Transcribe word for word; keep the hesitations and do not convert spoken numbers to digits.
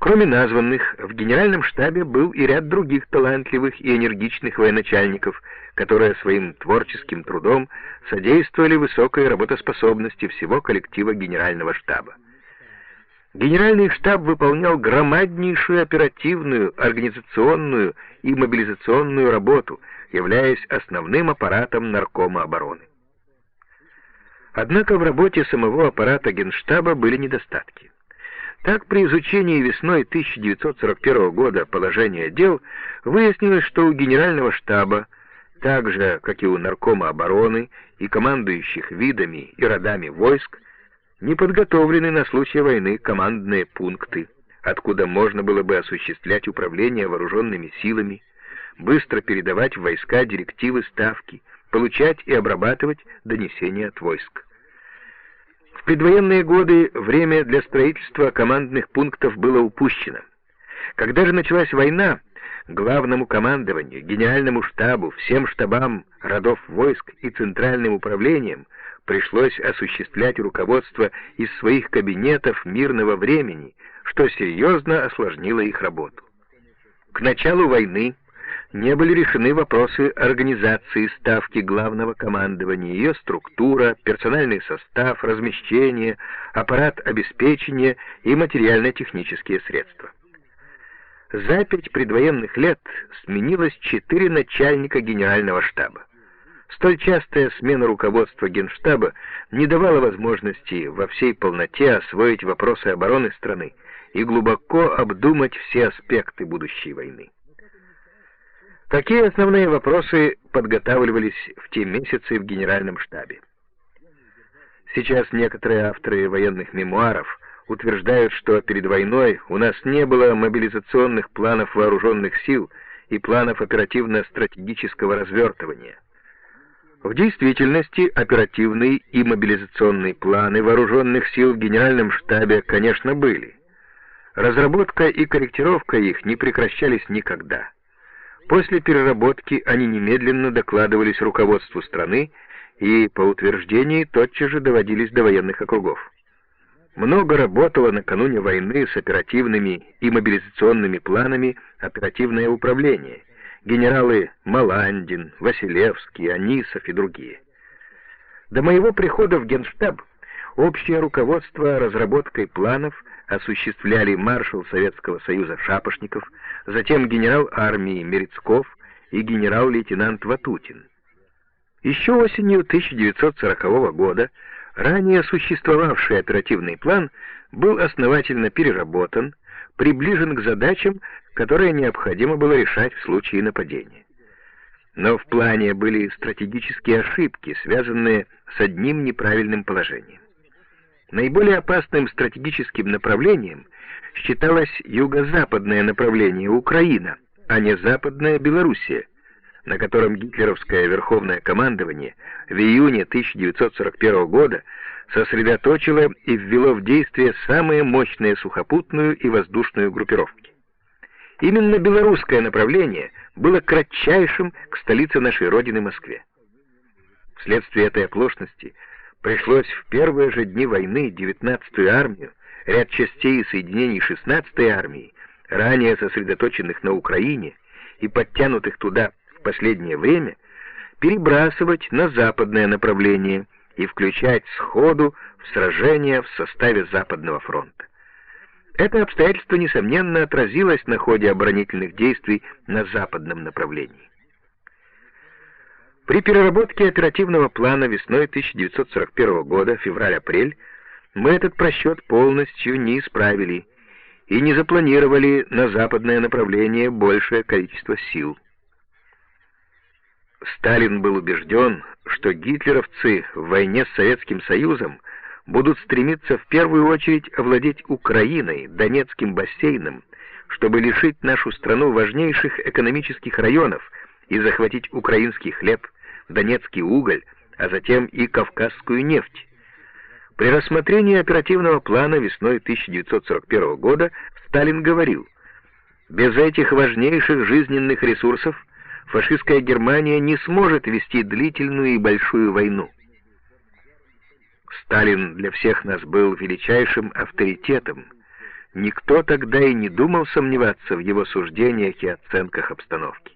Кроме названных, в генеральном штабе был и ряд других талантливых и энергичных военачальников, которые своим творческим трудом содействовали высокой работоспособности всего коллектива генерального штаба. Генеральный штаб выполнял громаднейшую оперативную, организационную и мобилизационную работу, являясь основным аппаратом Наркома обороны. Однако в работе самого аппарата Генштаба были недостатки. Так, при изучении весной тысяча девятьсот сорок первого года положения дел выяснилось, что у Генерального штаба, так же, как и у Наркома обороны и командующих видами и родами войск, не подготовлены на случай войны командные пункты, откуда можно было бы осуществлять управление вооруженными силами, быстро передавать в войска директивы ставки, получать и обрабатывать донесения от войск. В предвоенные годы время для строительства командных пунктов было упущено. Когда же началась война, главному командованию, генеральному штабу, всем штабам родов войск и центральным управлениям пришлось осуществлять руководство из своих кабинетов мирного времени, что серьезно осложнило их работу. К началу войны не были решены вопросы организации ставки главного командования, ее структура, персональный состав, размещение, аппарат обеспечения и материально-технические средства. За пять предвоенных лет сменилось четыре начальника генерального штаба. Столь частая смена руководства Генштаба не давала возможности во всей полноте освоить вопросы обороны страны и глубоко обдумать все аспекты будущей войны. Такие основные вопросы подготавливались в те месяцы в генеральном штабе. Сейчас некоторые авторы военных мемуаров утверждают, что перед войной у нас не было мобилизационных планов вооруженных сил и планов оперативно-стратегического развертывания. В действительности оперативные и мобилизационные планы вооруженных сил в генеральном штабе, конечно, были. Разработка и корректировка их не прекращались никогда. После переработки они немедленно докладывались руководству страны и, по утверждении, тотчас же доводились до военных округов. Много работало накануне войны с оперативными и мобилизационными планами оперативное управление, генералы Маландин, Василевский, Анисов и другие. До моего прихода в Генштаб общее руководство разработкой планов осуществляли маршал Советского Союза Шапошников, затем генерал армии Мерецков и генерал-лейтенант Ватутин. Еще осенью тысяча девятьсот сорокового года ранее существовавший оперативный план был основательно переработан, приближен к задачам, которые необходимо было решать в случае нападения. Но в плане были стратегические ошибки, связанные с одним неправильным положением. Наиболее опасным стратегическим направлением считалось юго-западное направление Украина, а не западная Белоруссия, на котором гитлеровское верховное командование в июне тысяча девятьсот сорок первого года сосредоточило и ввело в действие самые мощные сухопутную и воздушную группировки. Именно белорусское направление было кратчайшим к столице нашей Родины Москве. Вследствие этой оплошности пришлось в первые же дни войны девятнадцатую армию, ряд частей и соединений шестнадцатой армии, ранее сосредоточенных на Украине и подтянутых туда в последнее время, перебрасывать на западное направление и включать сходу в сражения в составе Западного фронта. Это обстоятельство, несомненно, отразилось на ходе оборонительных действий на западном направлении. При переработке оперативного плана весной тысяча девятьсот сорок первого года, февраль-апрель, мы этот просчет полностью не исправили и не запланировали на западное направление большее количество сил. Сталин был убежден, что гитлеровцы в войне с Советским Союзом будут стремиться в первую очередь овладеть Украиной, Донецким бассейном, чтобы лишить нашу страну важнейших экономических районов и захватить украинский хлеб, донецкий уголь, а затем и кавказскую нефть. При рассмотрении оперативного плана весной тысяча девятьсот сорок первого года Сталин говорил: «Без этих важнейших жизненных ресурсов фашистская Германия не сможет вести длительную и большую войну». Сталин для всех нас был величайшим авторитетом, Никто тогда и не думал сомневаться в его суждениях и оценках обстановки.